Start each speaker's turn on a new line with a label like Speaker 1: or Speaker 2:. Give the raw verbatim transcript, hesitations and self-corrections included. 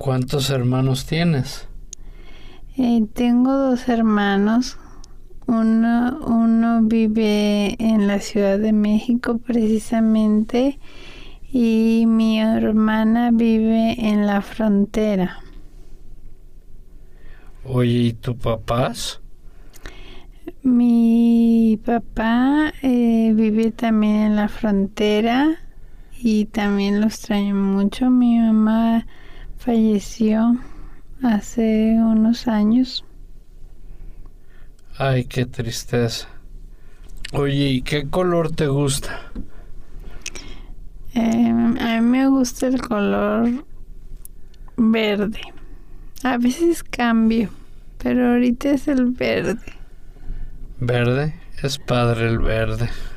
Speaker 1: ¿Cuántos hermanos tienes?
Speaker 2: Eh, tengo dos hermanos. Uno, uno vive en la Ciudad de México precisamente y mi hermana vive en la frontera.
Speaker 1: Oye, ¿y tus papás?
Speaker 2: Mi papá eh, vive también en la frontera y también lo extraño mucho. Mi mamá falleció hace unos años.
Speaker 1: Ay, qué tristeza. Oye, ¿y qué color te gusta?
Speaker 2: Eh, a mí me gusta el color verde. A veces cambio, pero ahorita es el verde.
Speaker 1: ¿Verde? Es padre el verde.